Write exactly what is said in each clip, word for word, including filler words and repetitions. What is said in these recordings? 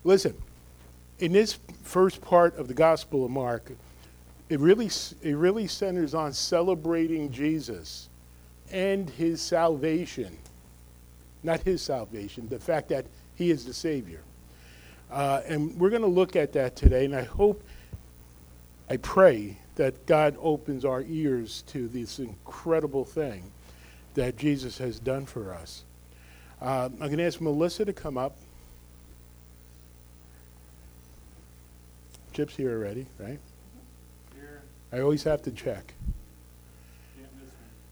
Listen, in this first part of the Gospel of Mark, it really, it really centers on celebrating Jesus and his salvation. Not his salvation, the fact that he is the Savior. Uh, and we're going to look at that today, and I hope, I pray that God opens our ears to this incredible thing that Jesus has done for us. Uh, I'm going to ask Melissa to come up. Chip's here already, right? Here. I always have to check. Can't miss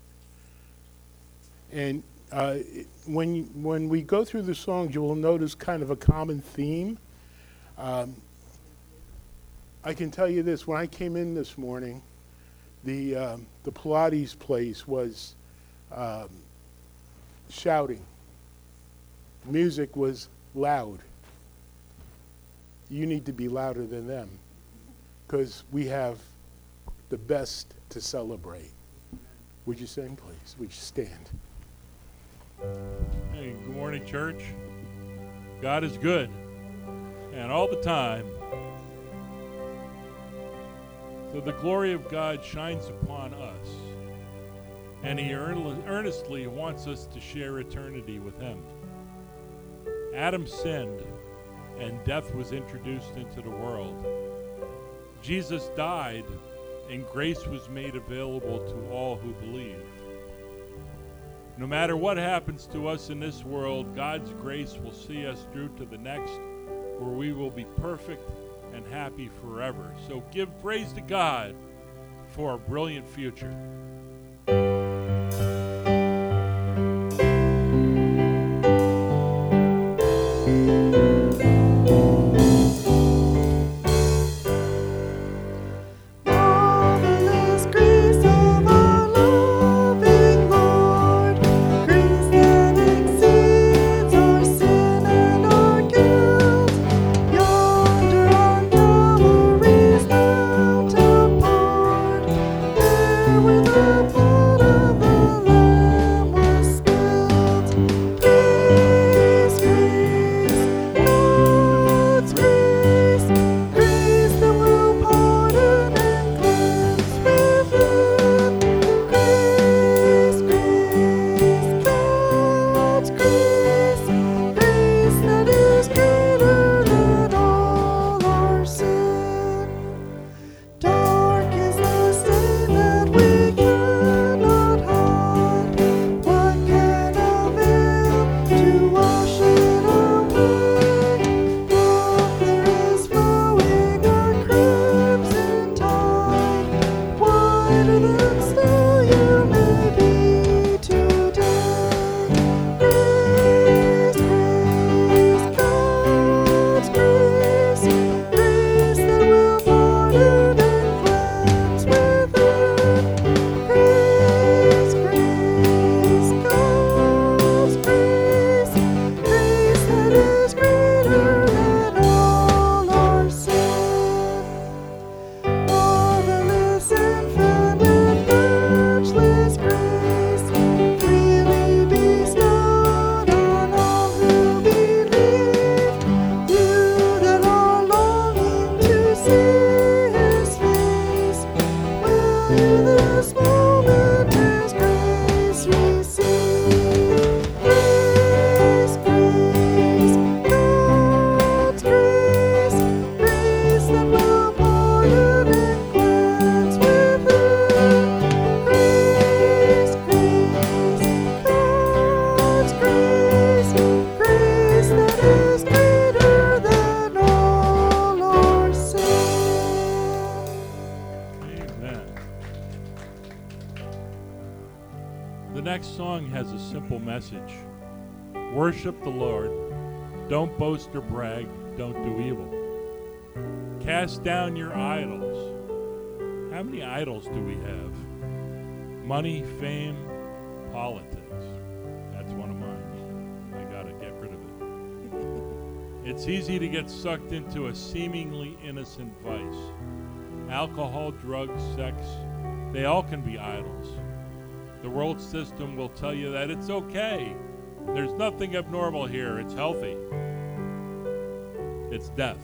me. And uh, it- when you, when we go through the songs, you will notice kind of a common theme. Um, I can tell you this: when I came in this morning, the um, the Pilates place was um, shouting. Music was loud. You need to be louder than them, because we have the best to celebrate. Would you sing, please? Would you stand? Hey, good morning, church. God is good, and all the time. So the glory of God shines upon us, and he earn- earnestly wants us to share eternity with him. Adam sinned, and death was introduced into the world. Jesus died, and grace was made available to all who believe. No matter what happens to us in this world, God's grace will see us through to the next, where we will be perfect and happy forever. So give praise to God for a brilliant future. Marvelous grace of our loving Lord, grace that exceeds our sin and our guilt. Yonder on Calvary's mount apart, there where the blood of the Lamb was spilled. Grace, grace, God's grace, grace that will pardon and cleanse within. Grace, grace, God's grace, grace that is greater than all our sin. Dark is the stain that we cannot hide. What can avail to wash it away? Blood there is flowing, a crimson tide. Whiter than snow you may be today. Grace, grace, God's grace, grace that will pardon and cleanse within. Grace, grace, God's grace, grace that is greater than all our sin. Marvelous, infinite, matchless grace, freely bestowed on all who believe. You that are longing to see his face, will you this moment his grace receive? Grace, grace, God's grace, grace that will pardon and cleanse within. Grace, grace, God's grace, grace that is greater than all our sin. Amen. The next song has a simple message. Worship the Lord. Don't boast or brag. Don't do evil. Cast down your idols. How many idols do we have? Money, fame, politics. That's one of mine. I gotta get rid of it. It's easy to get sucked into a seemingly innocent vice. Alcohol, drugs, sex, they all can be idols. The world system will tell you that it's okay. There's nothing abnormal here. It's healthy. It's death.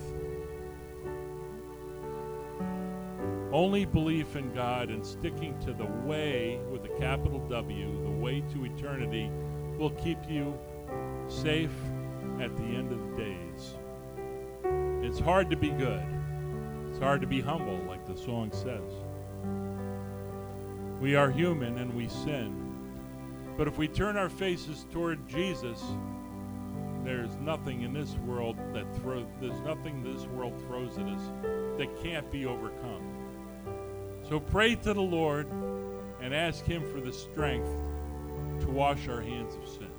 Only belief in God and sticking to the way with a capital W, the way to eternity, will keep you safe at the end of the days. It's hard to be good. It's hard to be humble, like the song says. We are human and we sin. But if we turn our faces toward Jesus, there's nothing in this world that throws there's nothing this world throws at us that can't be overcome. So pray to the Lord and ask him for the strength to wash our hands of sin.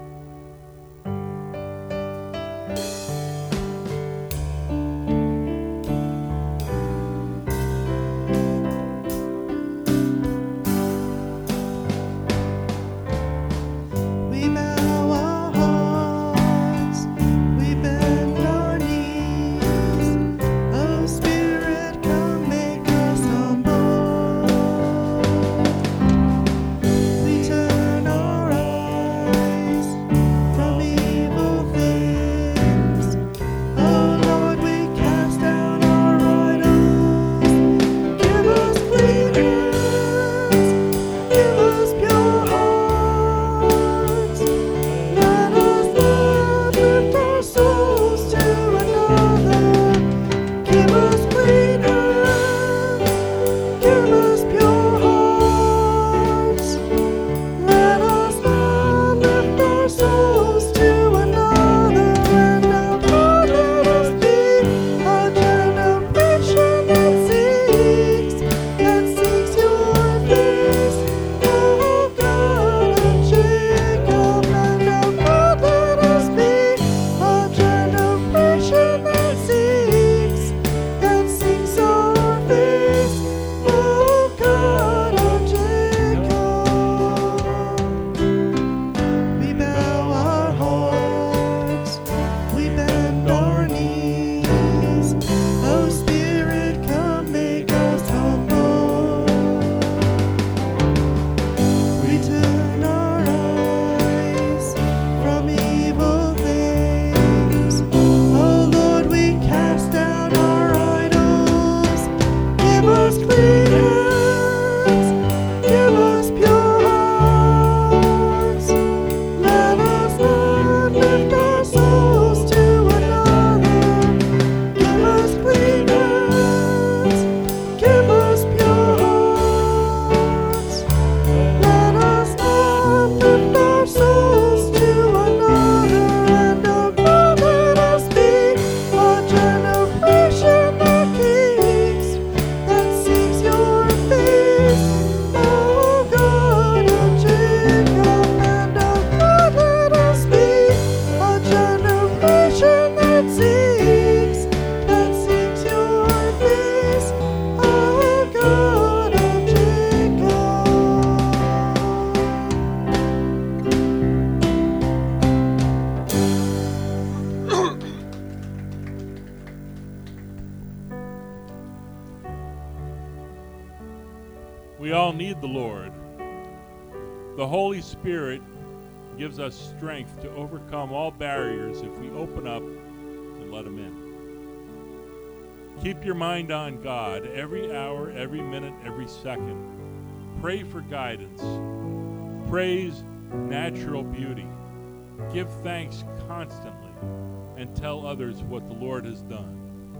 We bow our hearts, we bend our knees. Oh Spirit, come make us humble. We turn our eyes from evil things. Oh Lord, we cast down our idols. Give us clean hands, give us pure hearts. Let us not lift our souls to another. Give us clean hands, give us pure hearts. Let us not lift our souls to another. And now, Lord, let us be a generation that seeks, that seeks your face, O God of Jacob. And now, Lord, let us be a generation that seeks, that seeks your face, O God of Jacob. We bow our hearts, we bend our knees. Oh Spirit, come make us humble. We turn our eyes from evil things. Oh Lord, we cast down our idols. Give us clean hands, give us pure hearts. Let us not lift our souls to another. Give us clean hands, give us pure hearts. Let us not lift our souls to another. And oh God, let us be a generation that keeps, that seeks your face, O God of Jacob. And oh God, let us be a generation that seeks, that seeks your face, O God of Jacob. We all need the Lord. The Holy Spirit gives us strength to overcome all barriers if we open up and let him in. Keep your mind on God every hour, every minute, every second. Pray for guidance. Praise natural beauty. Give thanks constantly and tell others what the Lord has done.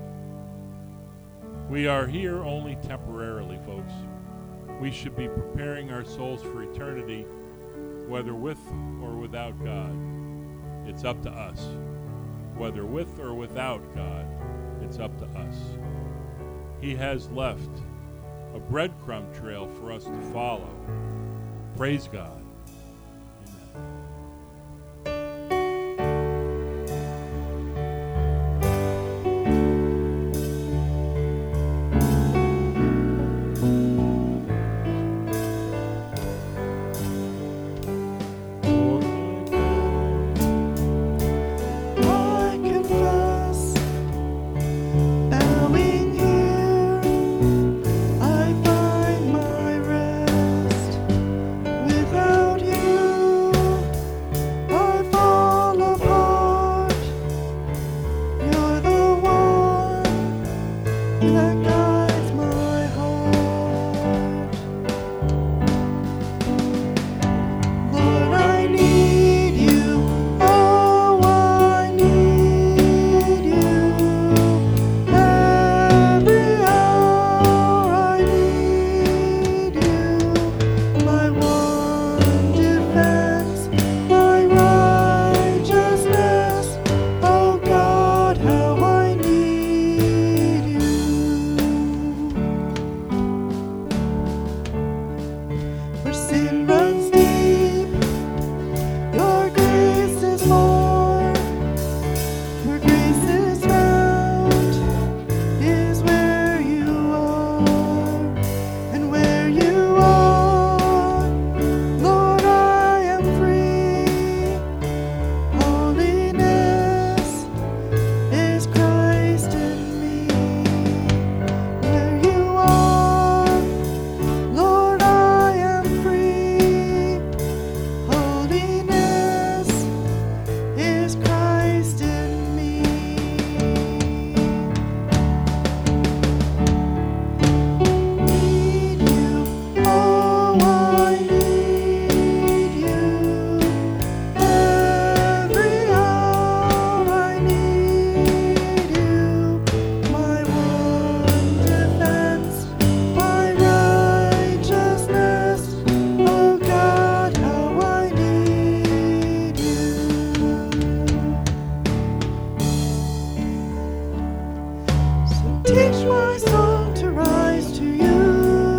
We are here only temporarily, folks. We should be preparing our souls for eternity, whether with or without God. It's up to us. Whether with or without God, it's up to us. He has left a breadcrumb trail for us to follow. Praise God. I confess, bowing here, I find my rest without Teach my soul to rise to you.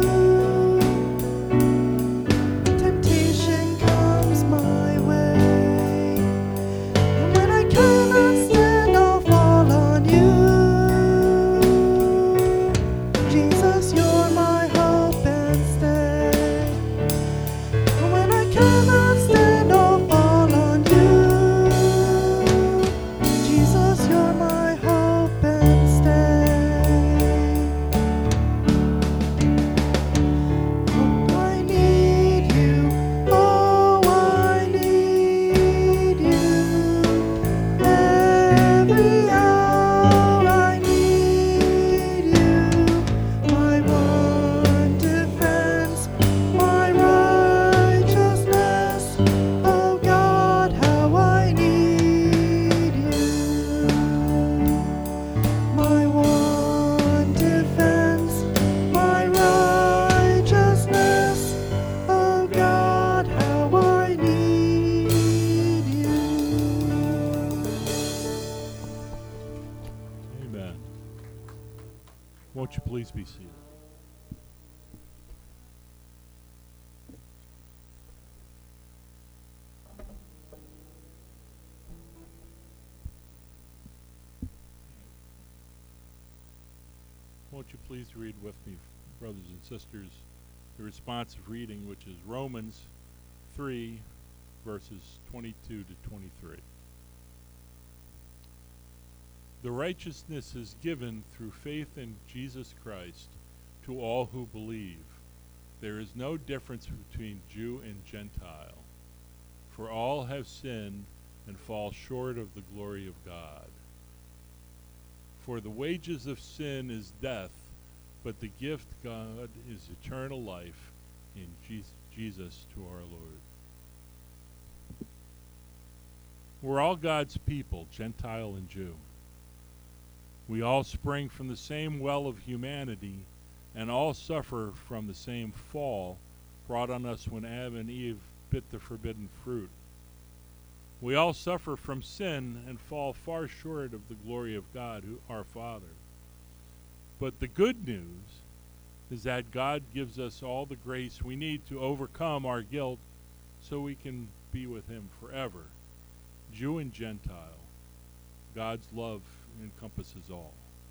Temptation comes my way, and when I cannot stand, I'll fall on you. Jesus, you're my hope and stay. And when I cannot stand, I'll fall on you. Jesus, you're my hope and stay. Oh, I need you. Oh, I need you. Every hour I need you. My one defense, my righteousness. Oh God, how I need you. My one defense, my righteousness. Oh God, how I need you. Amen. Won't you please be seated? Won't you please read with me, brothers and sisters, the responsive reading, which is Romans three, verses twenty-two to twenty-three. The righteousness is given through faith in Jesus Christ to all who believe. There is no difference between Jew and Gentile, for all have sinned and fall short of the glory of God. For the wages of sin is death, but the gift of God is eternal life in Je- Jesus to our Lord. We're all God's people, Gentile and Jew. We all spring from the same well of humanity and all suffer from the same fall brought on us when Adam and Eve bit the forbidden fruit. We all suffer from sin and fall far short of the glory of God, who, our Father. But the good news is that God gives us all the grace we need to overcome our guilt so we can be with Him forever. Jew and Gentile, God's love encompasses all.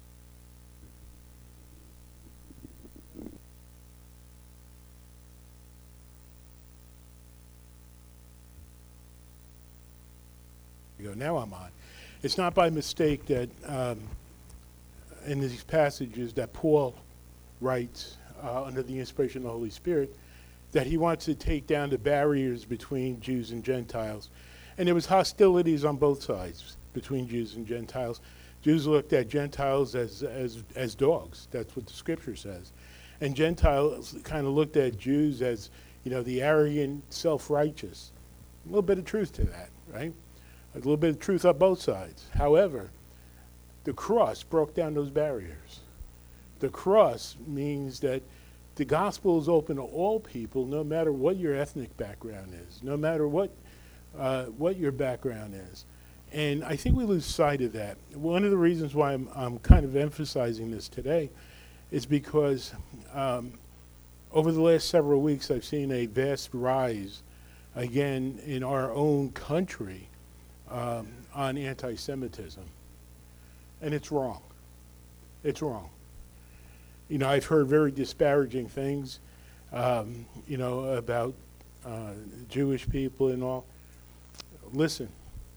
Go. Now I'm on. It's not by mistake that um, in these passages that Paul writes uh, under the inspiration of the Holy Spirit that he wants to take down the barriers between Jews and Gentiles. And there was hostilities on both sides between Jews and Gentiles. Jews looked at Gentiles as, as, as dogs. That's what the scripture says. And Gentiles kind of looked at Jews as, you know, the arrogant, self-righteous. A little bit of truth to that, right? A little bit of truth on both sides. However, the cross broke down those barriers. The cross means that the gospel is open to all people, no matter what your ethnic background is, no matter what uh, what your background is. And I think we lose sight of that. One of the reasons why I'm, I'm kind of emphasizing this today is because um, over the last several weeks I've seen a vast rise, again, in our own country um, on anti-Semitism. And it's wrong. It's wrong. You know, I've heard very disparaging things, um, you know, about uh, Jewish people and all. Listen,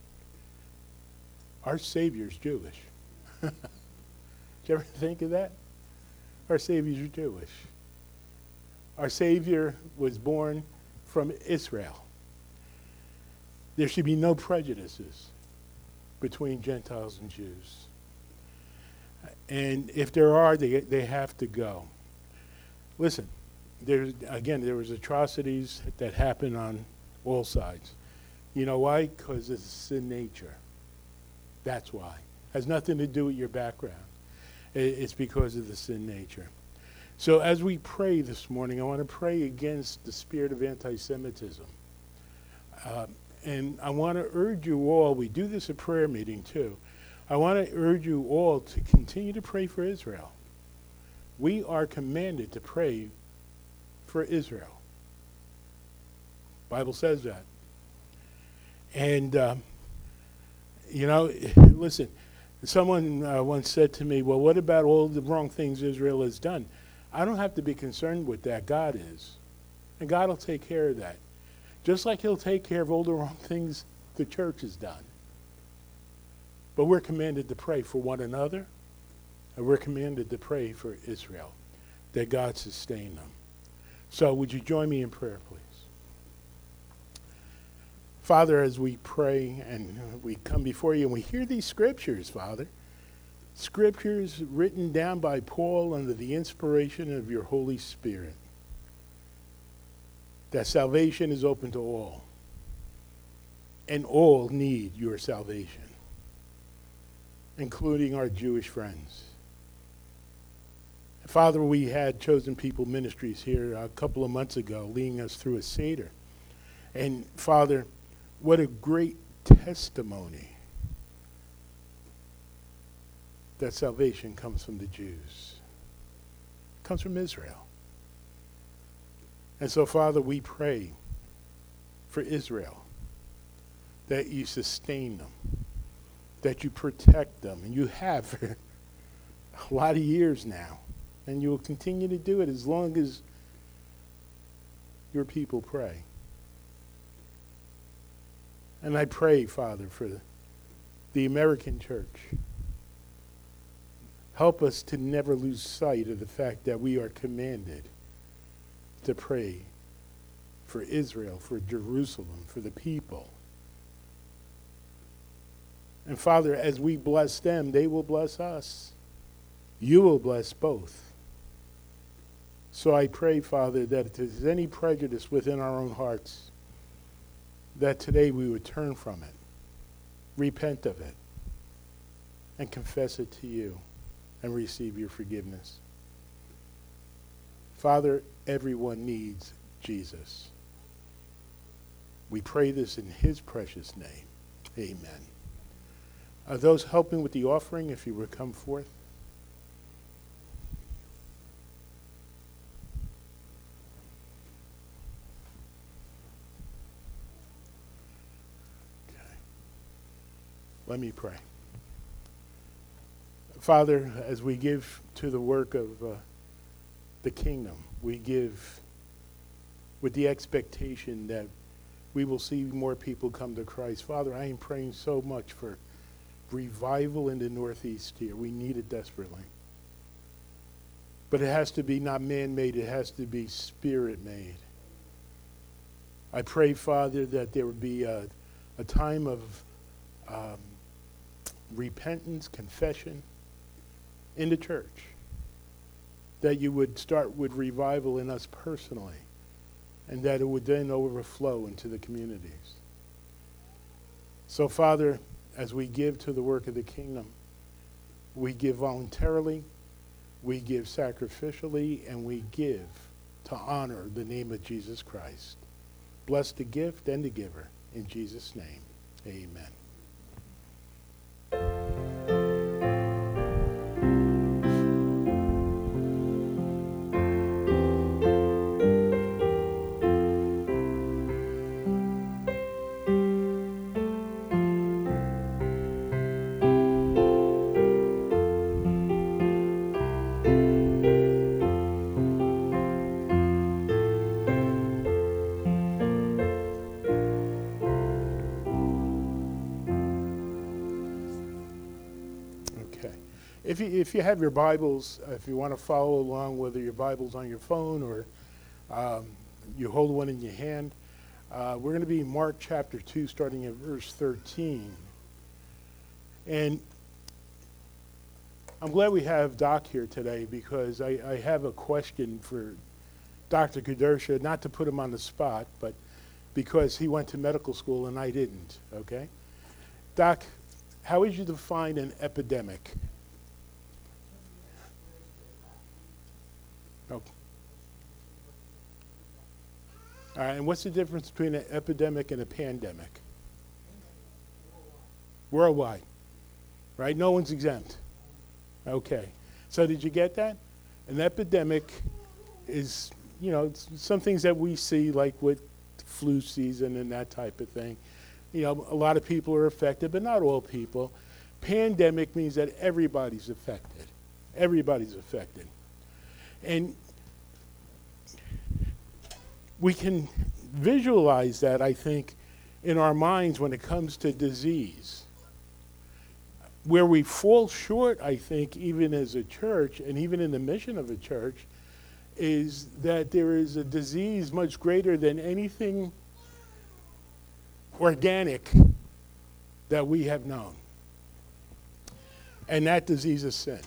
our Savior's Jewish. Did you ever think of that? Our Savior's Jewish. Our Savior was born from Israel. There should be no prejudices between Gentiles and Jews. And if there are, they they have to go. Listen, there's again, there was atrocities that happen on all sides. You know why? Because it's sin nature. That's why. Has nothing to do with your background. It's because of the sin nature. So as we pray this morning, I want to pray against the spirit of anti-Semitism. Um, and I want to urge you all, we do this at prayer meeting too. I want to urge you all to continue to pray for Israel. We are commanded to pray for Israel. Bible says that. And, um, you know, listen, someone uh, once said to me, well, what about all the wrong things Israel has done? I don't have to be concerned with that. God is. And God will take care of that. Just like he'll take care of all the wrong things the church has done. But we're commanded to pray for one another, and we're commanded to pray for Israel, that God sustain them. So would you join me in prayer, please? Father, as we pray and we come before you and we hear these scriptures, Father, scriptures written down by Paul under the inspiration of your Holy Spirit, that salvation is open to all, and all need your salvation, including our Jewish friends. Father, we had Chosen People Ministries here a couple of months ago, leading us through a Seder. And Father, what a great testimony that salvation comes from the Jews, comes from Israel. And so, Father, we pray for Israel, that you sustain them, that you protect them, and you have for a lot of years now, and you will continue to do it as long as your people pray. And I pray, Father, for the American church. Help us to never lose sight of the fact that we are commanded to pray for Israel, for Jerusalem, for the people. And Father, as we bless them, they will bless us. You will bless both. So I pray, Father, that if there's any prejudice within our own hearts, that today we would turn from it, repent of it, and confess it to you and receive your forgiveness. Father, everyone needs Jesus. We pray this in his precious name. Amen. Are those helping with the offering, if you would come forth? Okay. Let me pray. Father, as we give to the work of uh, the kingdom, we give with the expectation that we will see more people come to Christ. Father, I am praying so much for revival in the Northeast here. We need it desperately. But it has to be not man-made, it has to be spirit-made. I pray, Father, that there would be a, a time of um, repentance, confession in the church. That you would start with revival in us personally, and that it would then overflow into the communities. So, Father, as we give to the work of the kingdom, we give voluntarily, we give sacrificially, and we give to honor the name of Jesus Christ. Bless the gift and the giver. In Jesus' name, amen. If you, if you have your Bibles, uh, if you want to follow along, whether your Bible's on your phone or um, you hold one in your hand, uh, we're going to be in Mark chapter two, starting at verse thirteen. And I'm glad we have Doc here today, because I, I have a question for Doctor Kudersha, not to put him on the spot, but because he went to medical school and I didn't, okay? Doc, how would you define an epidemic? Okay. All right, and what's the difference between an epidemic and a pandemic? Worldwide. right? No one's exempt. Okay. So did you get that? An epidemic is, you know, some things that we see, like with flu season and that type of thing. You know, a lot of people are affected, but not all people. Pandemic means that everybody's affected. Everybody's affected. And we can visualize that, I think, in our minds when it comes to disease. Where we fall short, I think, even as a church, and even in the mission of a church, is that there is a disease much greater than anything organic that we have known. And that disease is sin.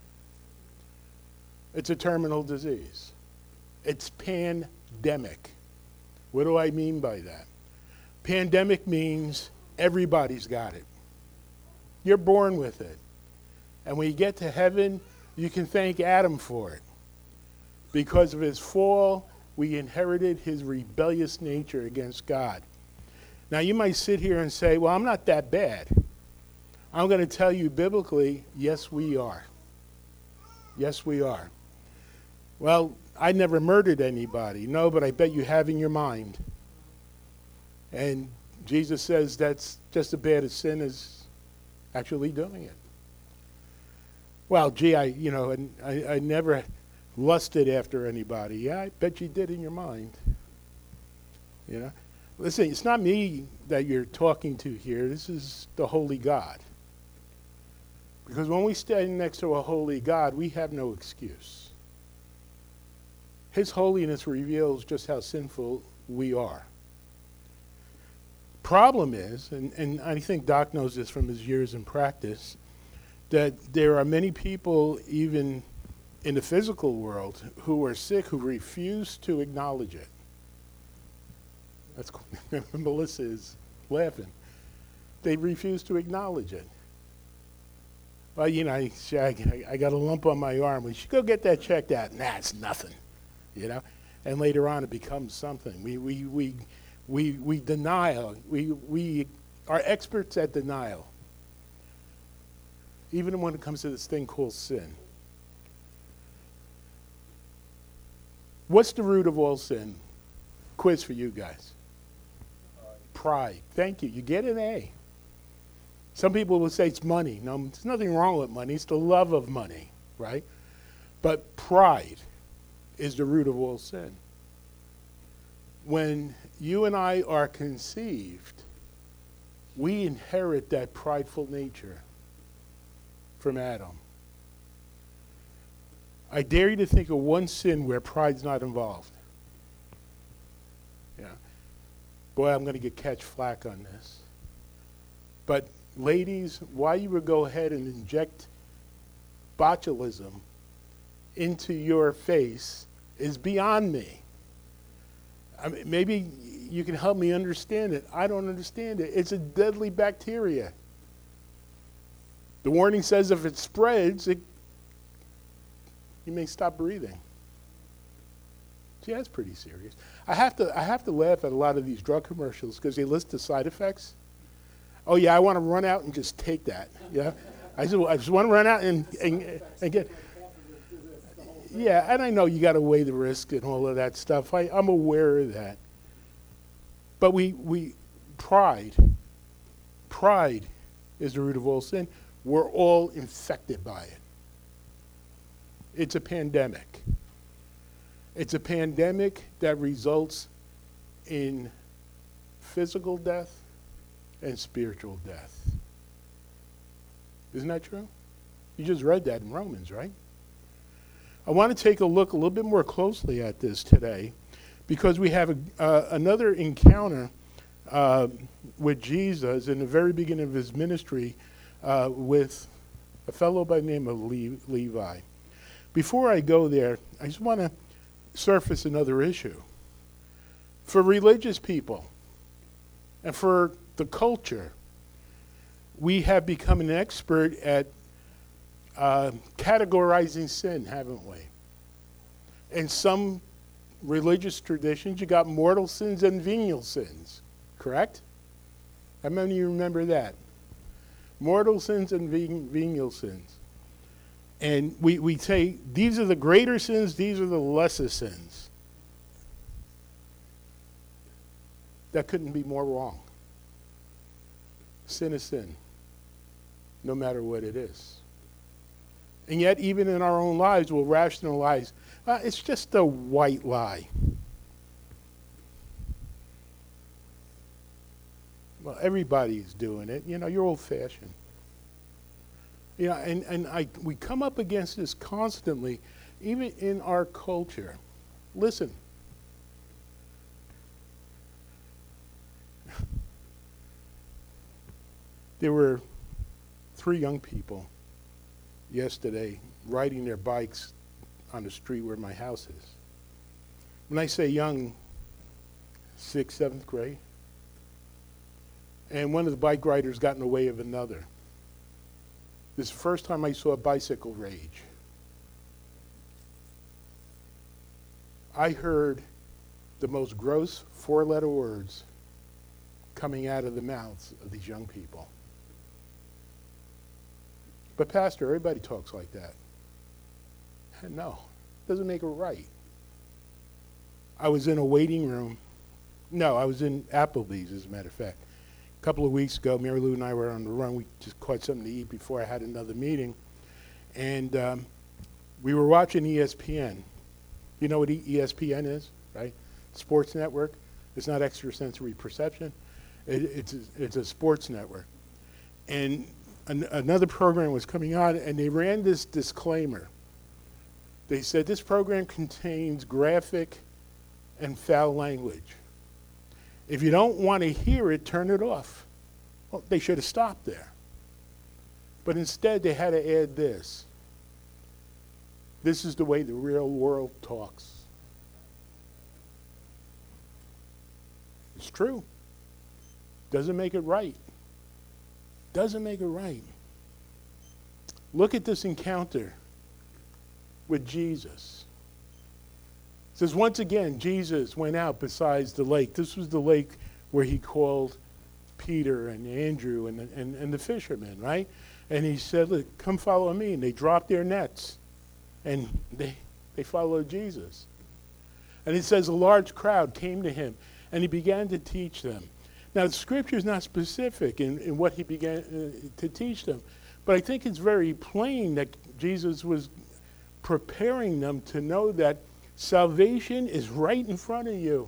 It's a terminal disease. It's pandemic. What do I mean by that? Pandemic means everybody's got it. You're born with it. And when you get to heaven, you can thank Adam for it. Because of his fall, we inherited his rebellious nature against God. Now, you might sit here and say, well, I'm not that bad. I'm going to tell you biblically, yes, we are. Yes, we are. Well, I never murdered anybody. No, but I bet you have in your mind. And Jesus says that's just as bad a sin as actually doing it. Well, gee, I, you know, I, I never lusted after anybody. Yeah, I bet you did in your mind. You know? Listen, it's not me that you're talking to here. This is the holy God. Because when we stand next to a holy God, we have no excuse. His holiness reveals just how sinful we are. Problem is, and, and I think Doc knows this from his years in practice, that there are many people, even in the physical world, who are sick, who refuse to acknowledge it. That's Melissa is laughing. They refuse to acknowledge it. Well, you know, I, I, I got a lump on my arm. We should go get that checked out. Nah, it's nothing, you know. And later on, it becomes something. We we we we we deny. We we are experts at denial, even when it comes to this thing called sin. What's the root of all sin? Quiz for you guys. Pride. Thank you. You get an A. Some people will say it's money. No, there's nothing wrong with money. It's the love of money, right? But pride is the root of all sin. When you and I are conceived, we inherit that prideful nature from Adam. I dare you to think of one sin where pride's not involved. Yeah. Boy, I'm going to get catch flack on this. But ladies, why you would go ahead and inject botulism into your face is beyond me. I mean, maybe you can help me understand it. I don't understand it. It's a deadly bacteria. The warning says if it spreads, it, you may stop breathing. See, that's pretty serious. I have to, I have to laugh at a lot of these drug commercials because they list the side effects. Oh yeah, I want to run out and just take that. Yeah, I just, I just want to run out and, and, and get. Yeah, and I know you got to weigh the risk and all of that stuff. I, I'm aware of that. But we, we, pride, pride is the root of all sin. We're all infected by it. It's a pandemic. It's a pandemic that results in physical death and spiritual death. Isn't that true? You just read that in Romans, right? I want to take a look a little bit more closely at this today because we have a, uh, another encounter uh, with Jesus in the very beginning of his ministry uh, with a fellow by the name of Le- Levi. Before I go there, I just want to surface another issue. For religious people and for the culture, we have become an expert at uh, categorizing sin, haven't we? In some religious traditions, you got mortal sins and venial sins, correct? How many of you remember that? Mortal sins and ven- venial sins. And we, we say, these are the greater sins, these are the lesser sins. That couldn't be more wrong. Sin is sin, no matter what it is. And yet, even in our own lives, we'll rationalize, uh, it's just a white lie. Well, everybody's doing it. You know, you're old-fashioned. You know, and, and I, we come up against this constantly, even in our culture. Listen. There were three young people yesterday riding their bikes on the street where my house is. When I say young, sixth, seventh grade. And one of the bike riders got in the way of another. This is the first time I saw bicycle rage. I heard the most gross four-letter words coming out of the mouths of these young people. But Pastor, everybody talks like that. No, doesn't make it right. I was in a waiting room. No, I was in Applebee's, as a matter of fact. A couple of weeks ago, Mary Lou and I were on the run. We just caught something to eat before I had another meeting. And um, we were watching E S P N. You know what E S P N is, right? Sports network. It's not extrasensory perception. It, it's, a, it's a sports network. And an, another program was coming on, and they ran this disclaimer. They said this program contains graphic and foul language. If you don't want to hear it, turn it off. Well, they should have stopped there. But instead, they had to add this. This is the way the real world talks. It's true. Doesn't make it right. Doesn't make it right. Look at this encounter with Jesus. It says, once again, Jesus went out besides the lake. This was the lake where he called Peter and Andrew and, and, and the fishermen, right? And he said, look, come follow me. And they dropped their nets. And they, they followed Jesus. And it says a large crowd came to him. And he began to teach them. Now, the scripture is not specific in, in what he began uh, to teach them. But I think it's very plain that Jesus was preparing them to know that salvation is right in front of you.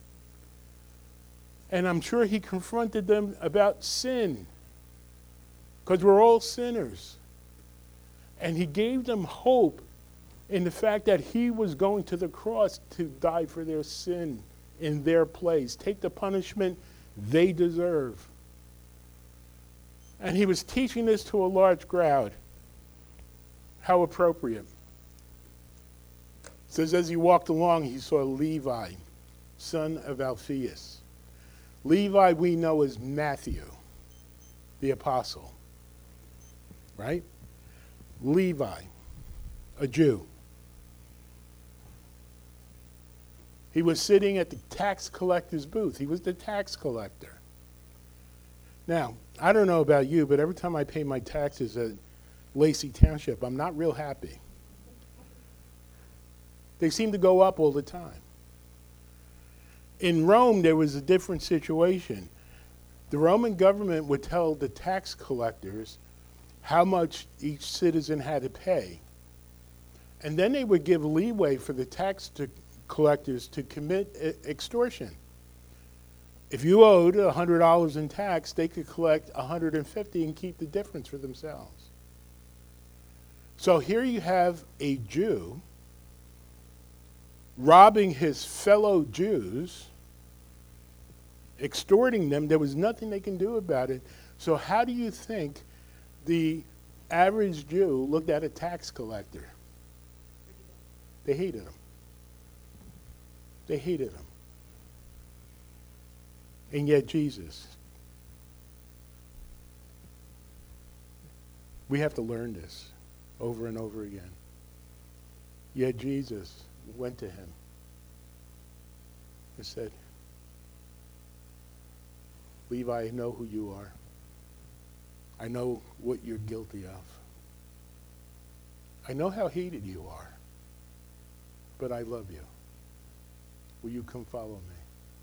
And I'm sure he confronted them about sin, because we're all sinners. And he gave them hope in the fact that he was going to the cross to die for their sin in their place, take the punishment they deserve. And he was teaching this to a large crowd. How appropriate. It says, as he walked along, he saw Levi, son of Alphaeus. Levi we know as Matthew, the apostle. Right? Levi, a Jew. He was sitting at the tax collector's booth. He was the tax collector. Now, I don't know about you, but every time I pay my taxes at Lacey Township, I'm not real happy. They seem to go up all the time. In Rome, there was a different situation. The Roman government would tell the tax collectors how much each citizen had to pay. And then they would give leeway for the tax to collectors to commit e- extortion. If you owed one hundred dollars in tax, they could collect one hundred fifty dollars and keep the difference for themselves. So here you have a Jew robbing his fellow Jews, extorting them. There was nothing they can do about it. So how do you think the average Jew looked at a tax collector? They hated him. They hated him. And yet Jesus, we have to learn this over and over again. Yet Jesus went to him and said, Levi, I know who you are. I know what you're guilty of. I know how hated you are, but I love you. Will you come follow me?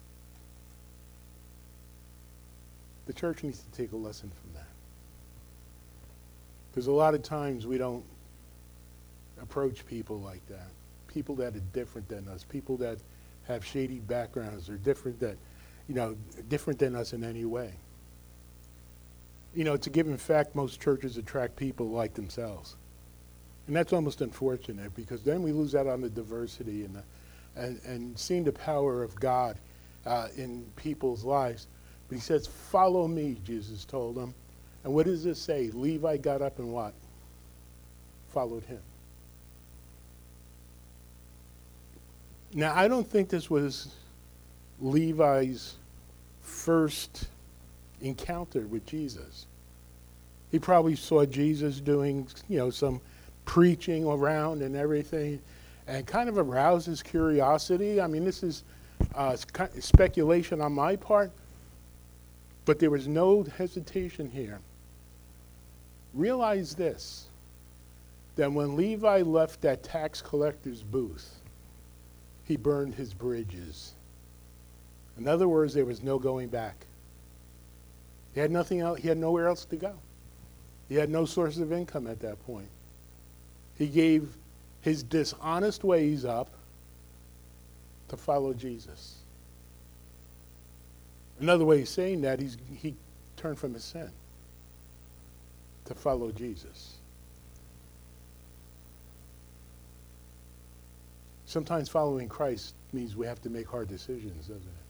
The church needs to take a lesson from that. Because a lot of times we don't approach people like that. People that are different than us, people that have shady backgrounds, or different that, you know, different than us in any way. You know, it's a given fact most churches attract people like themselves. And that's almost unfortunate, because then we lose out on the diversity and the, and, and seeing the power of God uh, in people's lives. But he says, follow me, Jesus told them. And what does this say? Levi got up and what? Followed him. Now, I don't think this was Levi's first encounter with Jesus. He probably saw Jesus doing, you know, some preaching around and everything, and kind of aroused his curiosity. I mean, this is uh, speculation on my part, but there was no hesitation here. Realize this, that when Levi left that tax collector's booth, he burned his bridges. In other words, there was no going back. He had nothing else, he had nowhere else to go. He had no source of income at that point. He gave his dishonest ways up to follow Jesus. Another way of saying that, he's, he turned from his sin to follow Jesus. Sometimes following Christ means we have to make hard decisions, doesn't it?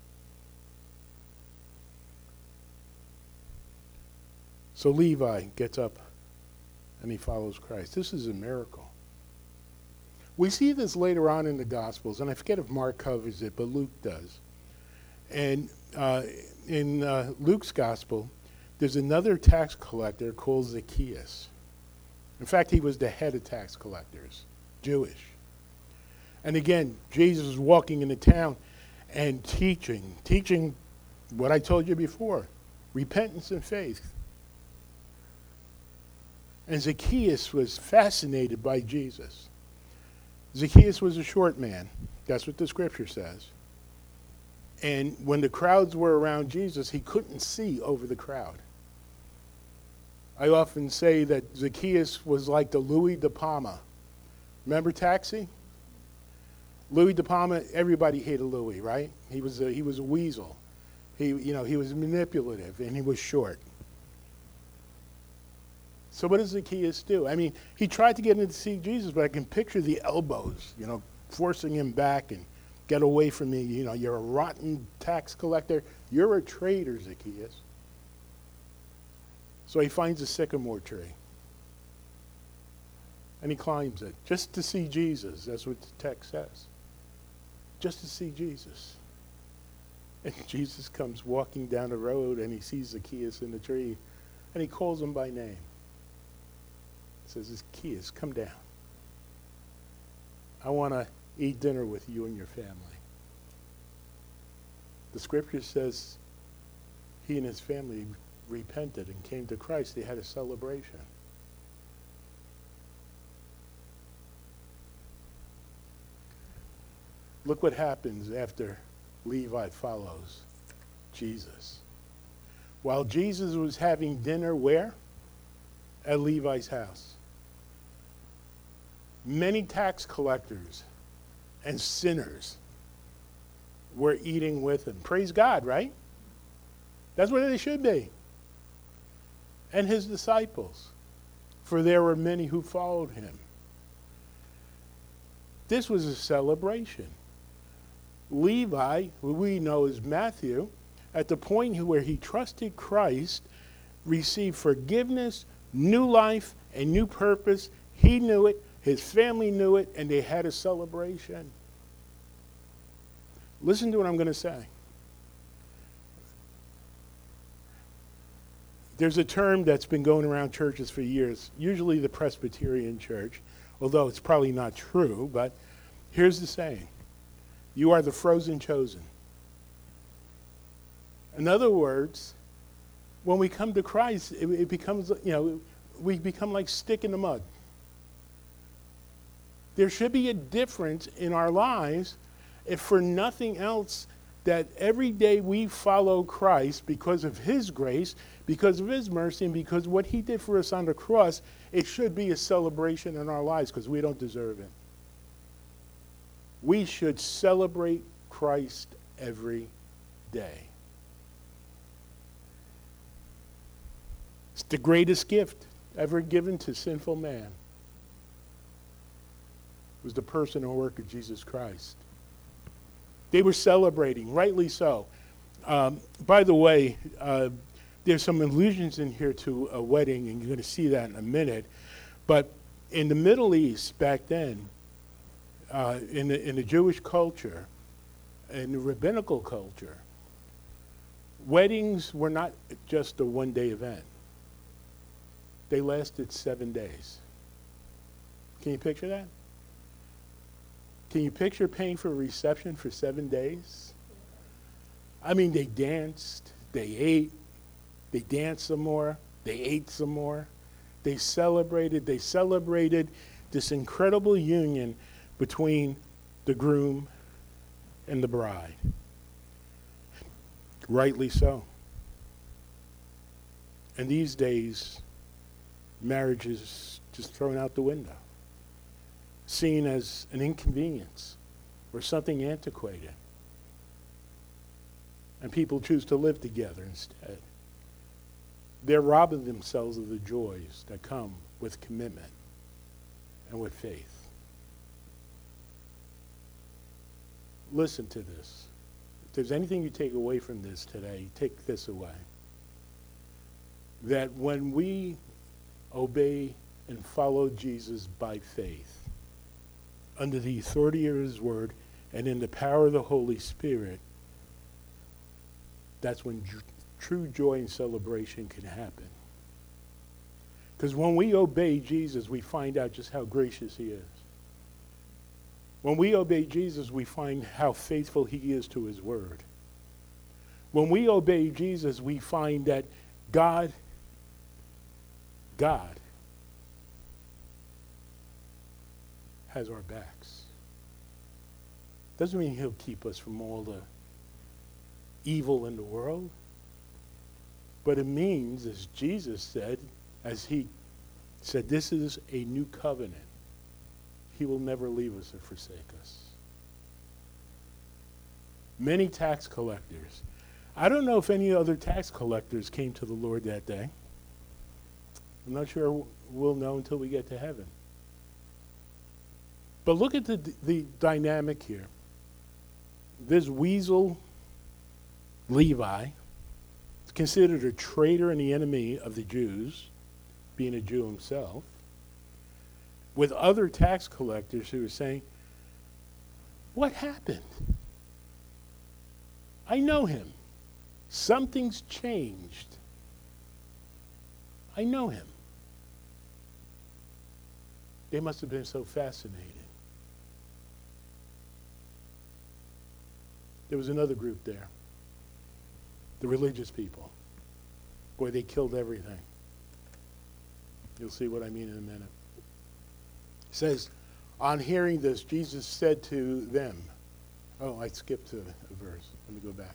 So Levi gets up and he follows Christ. This is a miracle. We see this later on in the Gospels, and I forget if Mark covers it, but Luke does. And uh, in uh, Luke's Gospel, there's another tax collector called Zacchaeus. In fact, he was the head of tax collectors, Jewish. And again, Jesus is walking into town and teaching, teaching what I told you before, repentance and faith. And Zacchaeus was fascinated by Jesus. Zacchaeus was a short man. That's what the scripture says. And when the crowds were around Jesus, he couldn't see over the crowd. I often say that Zacchaeus was like the Louis de Palma. Remember Taxi? Louis de Palma, everybody hated Louis, right? He was a, he was a weasel. He, you know, he was manipulative, and he was short. So what does Zacchaeus do? I mean, he tried to get him to see Jesus, but I can picture the elbows, you know, forcing him back and get away from me. You know, you're a rotten tax collector. You're a traitor, Zacchaeus. So he finds a sycamore tree. And he climbs it just to see Jesus. That's what the text says. Just to see Jesus. And Jesus comes walking down the road, and he sees Zacchaeus in the tree, and he calls him by name. He says, Zacchaeus, come down. I want to eat dinner with you and your family. The scripture says he and his family repented and came to Christ. They had a celebration. Look what happens after Levi follows Jesus. While Jesus was having dinner where? At Levi's house. Many tax collectors and sinners were eating with him. Praise God, right? That's what they should be. And his disciples, for there were many who followed him. This was a celebration. Levi, who we know as Matthew, at the point where he trusted Christ, received forgiveness, new life, and new purpose. He knew it, his family knew it, and they had a celebration. Listen to what I'm going to say. There's a term that's been going around churches for years, usually the Presbyterian church, although it's probably not true, but here's the saying. You are the frozen chosen. In other words, when we come to Christ, it, it becomes, you know, we become like stick in the mud. There should be a difference in our lives, if for nothing else, that every day we follow Christ because of his grace, because of his mercy, and because of what he did for us on the cross. It should be a celebration in our lives because we don't deserve it. We should celebrate Christ every day. It's the greatest gift ever given to sinful man. It was the person and work of Jesus Christ. They were celebrating, rightly so. Um, by the way, uh, there's some allusions in here to a wedding, and you're going to see that in a minute. But in the Middle East back then, uh, in, the, in the Jewish culture, in the rabbinical culture, weddings were not just a one-day event. They lasted seven days. Can you picture that? Can you picture paying for a reception for seven days? I mean, they danced, they ate, they danced some more, they ate some more. They celebrated, they celebrated this incredible union between the groom and the bride. Rightly so. And these days, marriage is just thrown out the window, seen as an inconvenience or something antiquated. And people choose to live together instead. They're robbing themselves of the joys that come with commitment and with faith. Listen to this. If there's anything you take away from this today, take this away. That when we obey and follow Jesus by faith, under the authority of his word and in the power of the Holy Spirit, that's when tr- true joy and celebration can happen. Because when we obey Jesus, we find out just how gracious he is. When we obey Jesus, we find how faithful he is to his word. When we obey Jesus, we find that God, God has our backs. Doesn't mean he'll keep us from all the evil in the world. But it means, as Jesus said, as he said, this is a new covenant. He will never leave us or forsake us. Many tax collectors. I don't know if any other tax collectors came to the Lord that day. I'm not sure we'll know until we get to heaven. But look at the, the dynamic here. This weasel Levi is considered a traitor and the enemy of the Jews, being a Jew himself, with other tax collectors who are saying, what happened? I know him. Something's changed. I know him. They must have been so fascinated. There was another group there. The religious people. Boy, they killed everything. You'll see what I mean in a minute. It says, on hearing this, Jesus said to them, oh, I skipped a, a verse. Let me go back.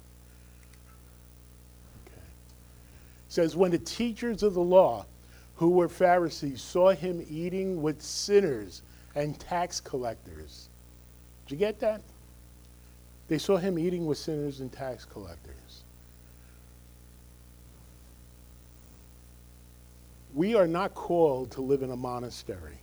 Okay. It says, when the teachers of the law, who were Pharisees, saw him eating with sinners and tax collectors. Did you get that? They saw him eating with sinners and tax collectors. We are not called to live in a monastery.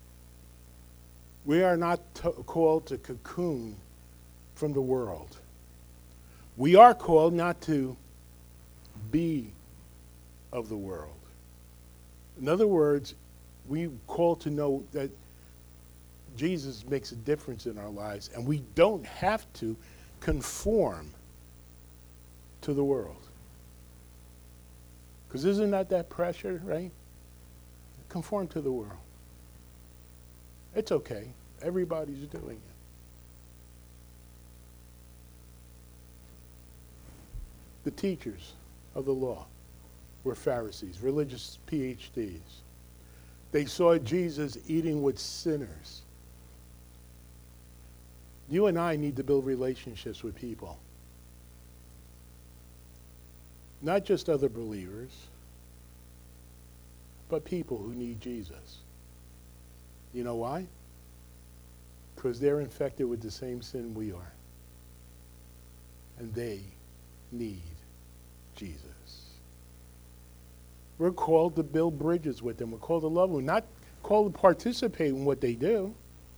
We are not to- called to cocoon from the world. We are called not to be of the world. In other words, we call to know that Jesus makes a difference in our lives, and we don't have to conform to the world. Because isn't that that pressure, right? Conform to the world. It's okay. Everybody's doing it. The teachers of the law. were Pharisees, religious P H Ds. They saw Jesus eating with sinners. You and I need to build relationships with people. Not just other believers, but people who need Jesus. You know why? Because they're infected with the same sin we are. And they need Jesus. We're called to build bridges with them. We're called to love them. Not called to participate in what they do.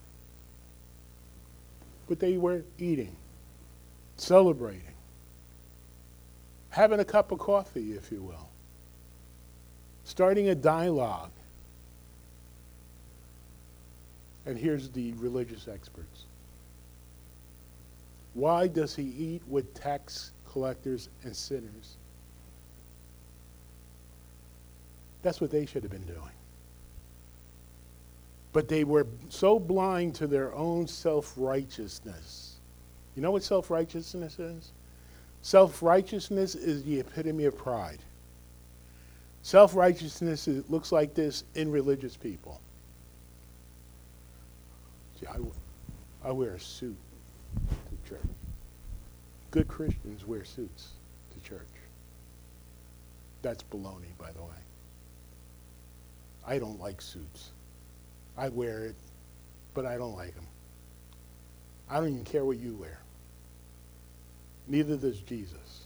But they were eating, celebrating, having a cup of coffee, if you will, starting a dialogue. And here's the religious experts. Why does he eat with tax collectors and sinners? That's what they should have been doing. But they were so blind to their own self-righteousness. You know what self-righteousness is? Self-righteousness is the epitome of pride. Self-righteousness is, looks like this in religious people. See, I, I wear a suit to church. Good Christians wear suits to church. That's baloney, by the way. I don't like suits. I wear it, but I don't like them. I don't even care what you wear. Neither does Jesus.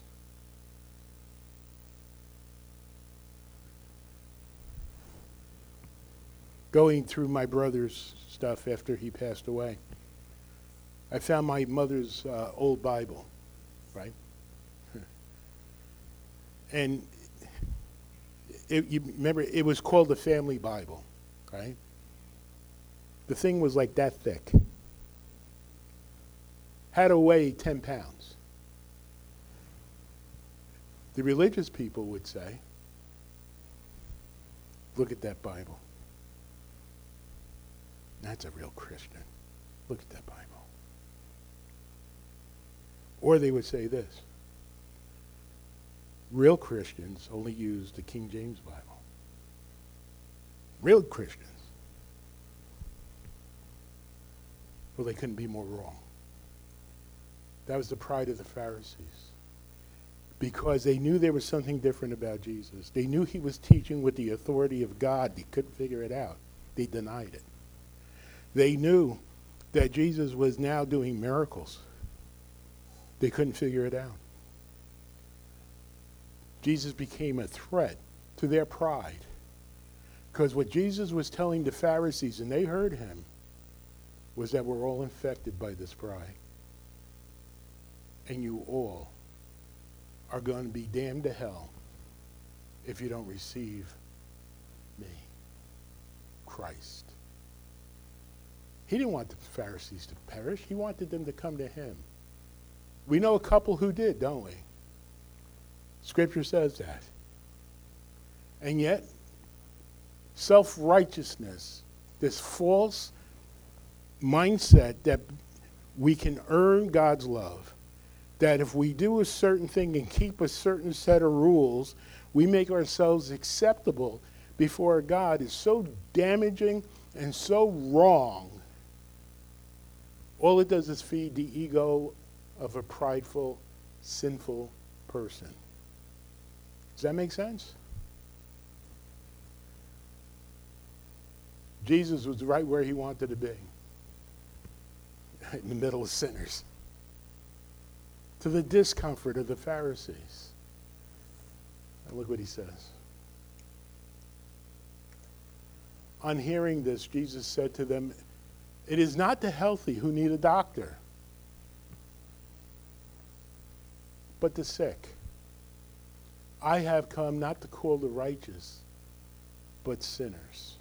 Going through my brother's stuff after he passed away, I found my mother's uh, old Bible, right? And it, you remember, it was called the Family Bible, right? The thing was like that thick. Had to weigh ten pounds. The religious people would say, look at that Bible. That's a real Christian. Look at that Bible. Or they would say this. Real Christians only use the King James Bible. Real Christians. Well, they couldn't be more wrong. That was the pride of the Pharisees. Because they knew there was something different about Jesus. They knew he was teaching with the authority of God. They couldn't figure it out. They denied it. They knew that Jesus was now doing miracles. They couldn't figure it out. Jesus became a threat to their pride. Because what Jesus was telling the Pharisees, and they heard him, was that we're all infected by this pride. And you all are going to be damned to hell if you don't receive me, Christ. He didn't want the Pharisees to perish. He wanted them to come to him. We know a couple who did, don't we? Scripture says that. And yet, self-righteousness, this false mindset that we can earn God's love, that if we do a certain thing and keep a certain set of rules, we make ourselves acceptable before God, is so damaging and so wrong. All it does is feed the ego of a prideful, sinful person. Does that make sense? Jesus was right where he wanted to be, in the middle of sinners, to the discomfort of the Pharisees. And look what he says. On hearing this, Jesus said to them, "It is not the healthy who need a doctor, but the sick. I have come not to call the righteous, but sinners."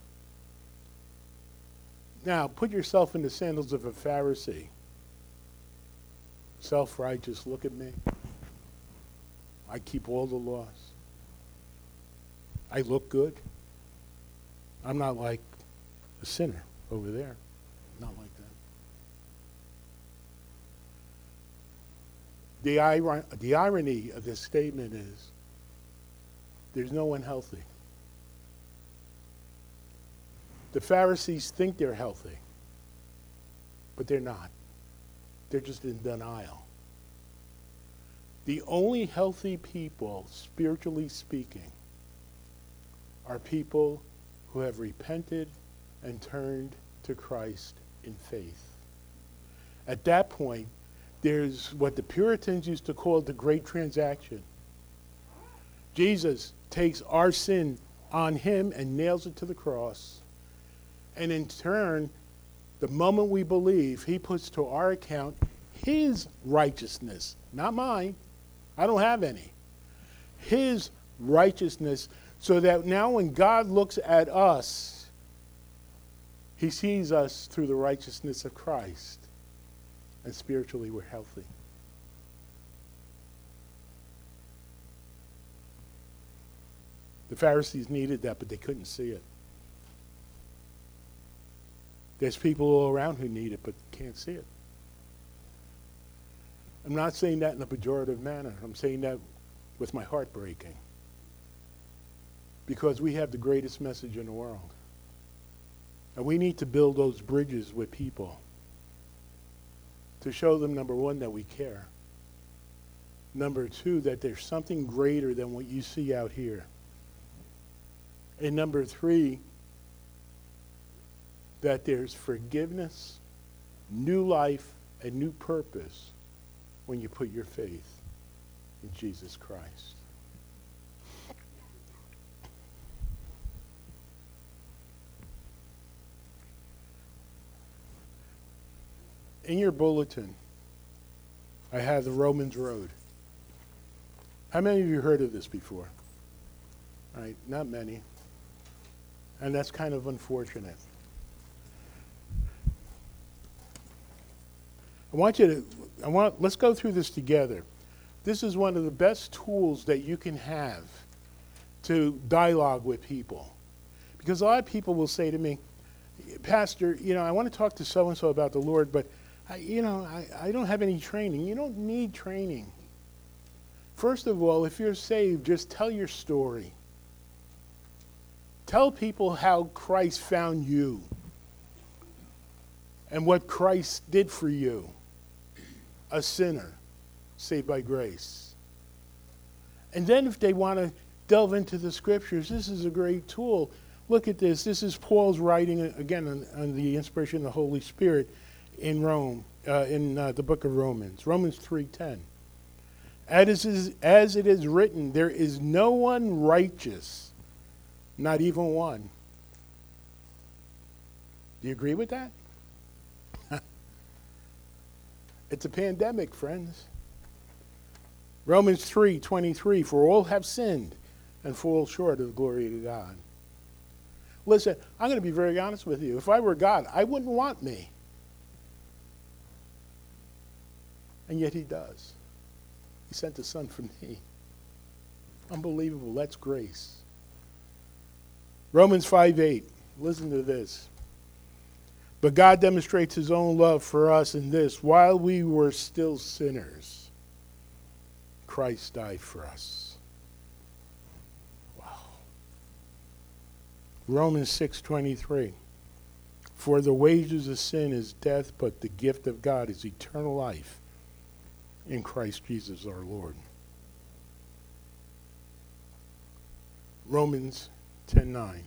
Now, put yourself in the sandals of a Pharisee. Self-righteous, look at me. I keep all the laws. I look good. I'm not like a sinner over there. Not like that. The, ir- the irony of this statement is There's no one healthy. The Pharisees think they're healthy, but they're not. They're just in denial. The only healthy people, spiritually speaking, are people who have repented and turned to Christ in faith. At that point, there's what the Puritans used to call the great transaction. Jesus takes our sin on him and nails it to the cross. And in turn, the moment we believe, he puts to our account his righteousness, not mine. I don't have any. His righteousness, so that now when God looks at us, he sees us through the righteousness of Christ. And spiritually, we're healthy. The Pharisees needed that, but they couldn't see it. There's people all around who need it, but can't see it. I'm not saying that in a pejorative manner. I'm saying that with my heart breaking. Because we have the greatest message in the world. And we need to build those bridges with people to show them, number one, that we care. Number two, that there's something greater than what you see out here. And number three, that there's forgiveness, new life, and new purpose when you put your faith in Jesus Christ. In your bulletin, I have the Romans Road. How many of you heard of this before? All right, not many. And that's kind of unfortunate. I want you to, I want, let's go through this together. This is one of the best tools that you can have to dialogue with people. Because a lot of people will say to me, Pastor, you know, I want to talk to so-and-so about the Lord, but, I, you know, I, I don't have any training. You don't need training. First of all, if you're saved, just tell your story. Tell people how Christ found you and what Christ did for you, a sinner saved by grace. And then if they want to delve into the scriptures, this is a great tool. Look at this. This is Paul's writing, again, on, on the inspiration of the Holy Spirit in Rome, uh, in uh, the book of Romans, Romans three ten. As is, as it is written, there is no one righteous, not even one. Do you agree with that? It's a pandemic, friends. Romans three twenty-three, for all have sinned and fall short of the glory of God. Listen, I'm going to be very honest with you. If I were God, I wouldn't want me. And yet he does. He sent his son for me. Unbelievable. That's grace. Romans five eight. Listen to this. But God demonstrates his own love for us in this: while we were still sinners, Christ died for us. Wow. Romans six twenty-three. For the wages of sin is death, but the gift of God is eternal life in Christ Jesus our Lord. Romans ten nine.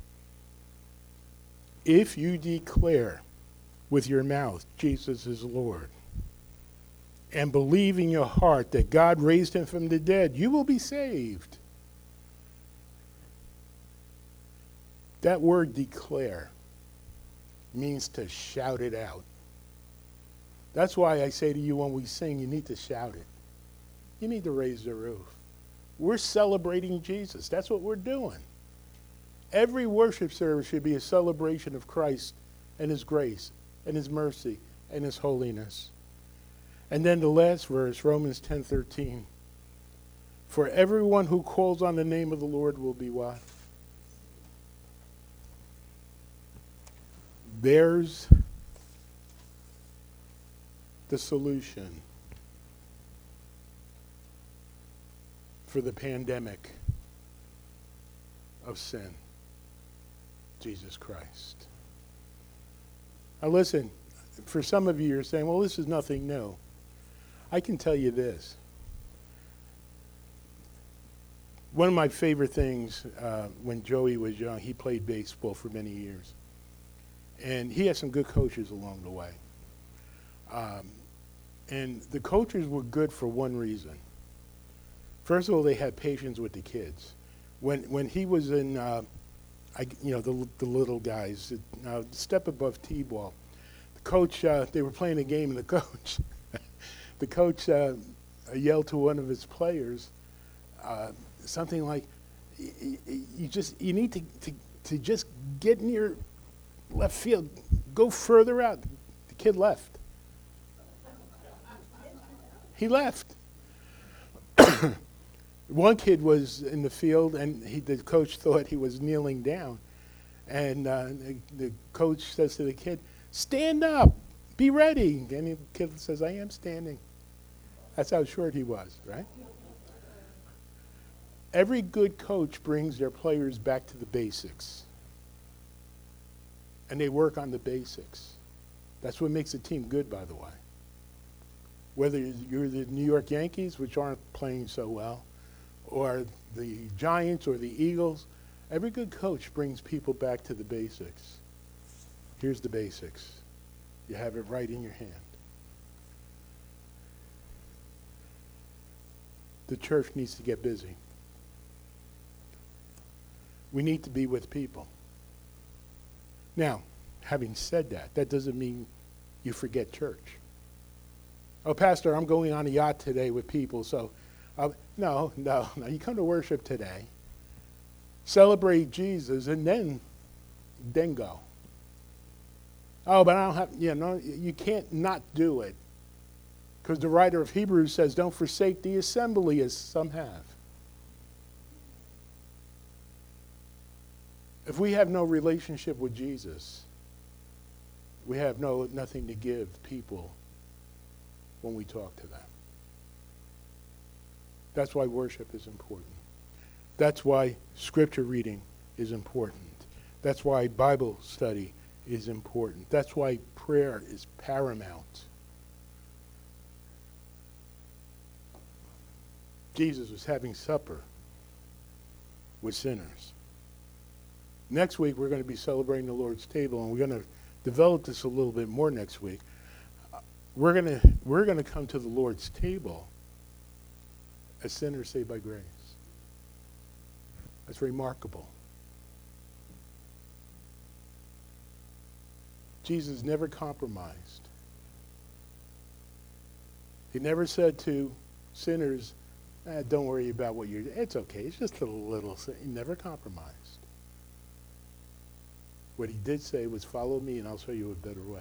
If you declare with your mouth Jesus is Lord and believe in your heart that God raised him from the dead, you will be saved. That word declare means to shout it out. That's why I say to you when we sing, you need to shout it. You need to raise the roof. We're celebrating Jesus. That's what we're doing. Every worship service should be a celebration of Christ and his grace and his mercy and his holiness. And then the last verse, Romans ten thirteen. For everyone who calls on the name of the Lord will be what? There's the solution for the pandemic of sin, Jesus Christ. Now listen, for some of you, you're saying, well, this is nothing new. I can tell you this. One of my favorite things, uh, when Joey was young, he played baseball for many years. And he had some good coaches along the way. Um, and the coaches were good for one reason. First of all, they had patience with the kids. When when he was in, uh, I, you know, the the little guys, uh, step above T-ball, the coach, uh, they were playing a game, and the coach, the coach uh, yelled to one of his players, uh, something like, "You just you need to, to to just get near left field, go further out." The kid left. He left. One kid was in the field, and he, the coach thought he was kneeling down. And uh, the, the coach says to the kid, "Stand up, be ready." And the kid says, "I am standing." That's how short he was, right? Every good coach brings their players back to the basics. And they work on the basics. That's what makes a team good, by the way. Whether you're the New York Yankees, which aren't playing so well, or the Giants or the Eagles, every good coach brings people back to the basics. Here's the basics. You have it right in your hand. The church needs to get busy. We need to be with people. Now, having said that, that doesn't mean you forget church. Oh, Pastor, I'm going on a yacht today with people, so uh, no, no, no. You come to worship today, celebrate Jesus, and then, then go. Oh, but I don't have, you know, you can't not do it. Because the writer of Hebrews says, don't forsake the assembly as some have. If we have no relationship with Jesus, we have no nothing to give people when we talk to them. That's why worship is important. That's why scripture reading is important. That's why Bible study is important. That's why prayer is paramount. Jesus was having supper with sinners. Next week, we're going to be celebrating the Lord's table, and we're going to develop this a little bit more next week. We're going to we're going to come to the Lord's table as sinners saved by grace. That's remarkable. Jesus never compromised. He never said to sinners, eh, don't worry about what you're doing. It's okay. It's just a little sin. He never compromised. What he did say was, follow me and I'll show you a better way.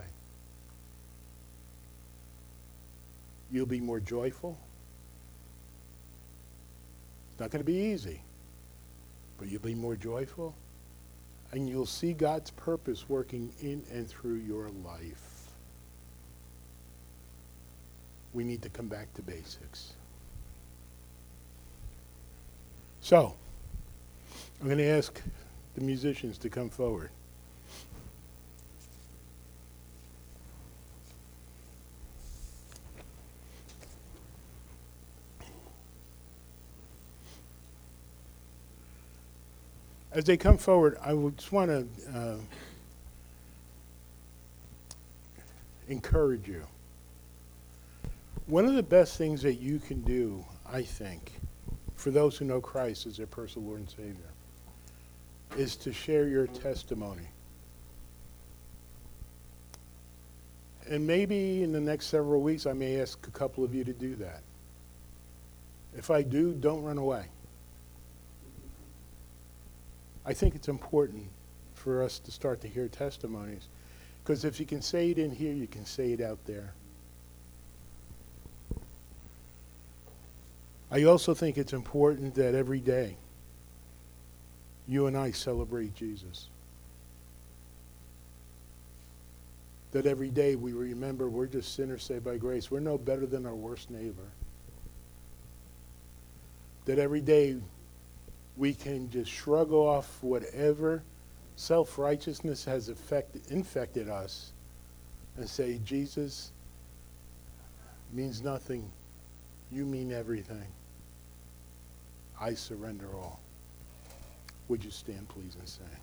You'll be more joyful. It's not going to be easy, but you'll be more joyful. And you'll see God's purpose working in and through your life. We need to come back to basics. So, I'm going to ask the musicians to come forward. As they come forward, I would just want to uh, encourage you. One of the best things that you can do, I think, for those who know Christ as their personal Lord and Savior, is to share your testimony. And maybe in the next several weeks, I may ask a couple of you to do that. If I do, don't run away. I think it's important for us to start to hear testimonies, because if you can say it in here, you can say it out there. I also think it's important that every day you and I celebrate Jesus. That every day we remember we're just sinners saved by grace. We're no better than our worst neighbor. That every day we can just shrug off whatever self-righteousness has affected, infected us and say, Jesus means nothing. You mean everything. I surrender all. Would you stand, please, and sing?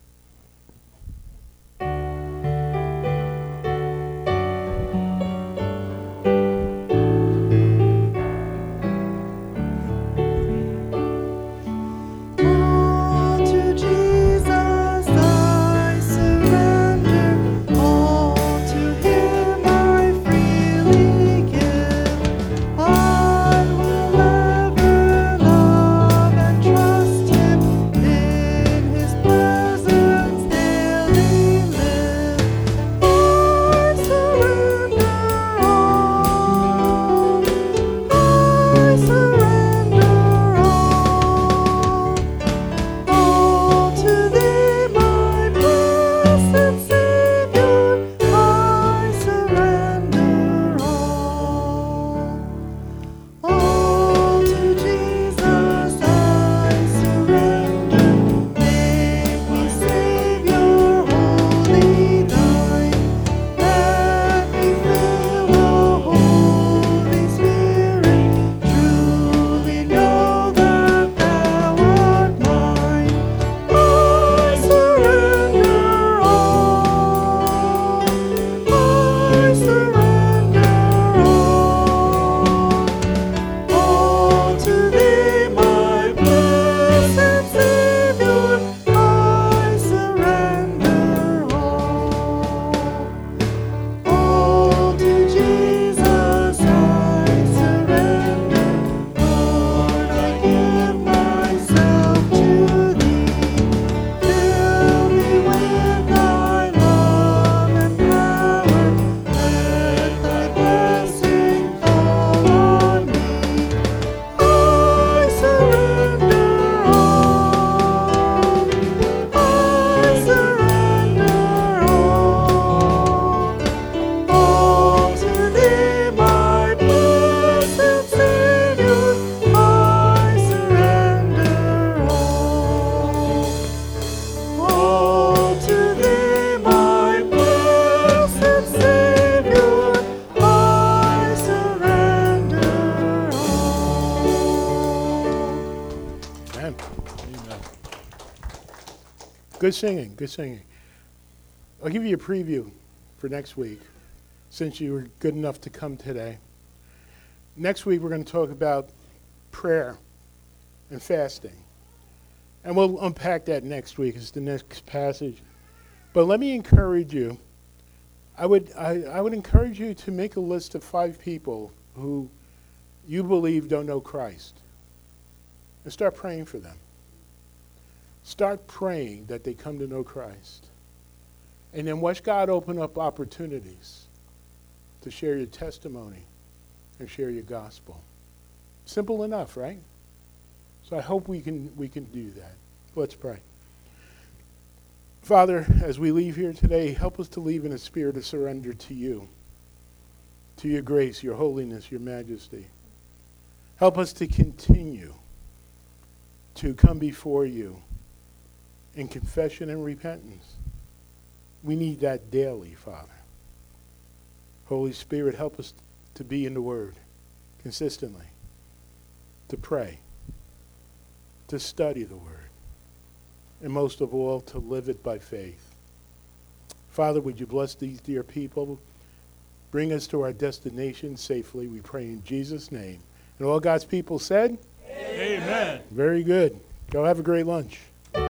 Good singing, good singing. I'll give you a preview for next week, since you were good enough to come today. Next week, we're going to talk about prayer and fasting. And we'll unpack that next week as the next passage. But let me encourage you. I would, I, I would encourage you to make a list of five people who you believe don't know Christ. And start praying for them. Start praying that they come to know Christ. And then watch God open up opportunities to share your testimony and share your gospel. Simple enough, right? So I hope we can we can do that. Let's pray. Father, as we leave here today, help us to leave in a spirit of surrender to you, to your grace, your holiness, your majesty. Help us to continue to come before you in confession and repentance. We need that daily, Father. Holy Spirit, help us to be in the Word consistently, to pray, to study the Word, and most of all, to live it by faith. Father, would you bless these dear people? Bring us to our destination safely, we pray in Jesus' name. And all God's people said? Amen. Very good. Go have a great lunch.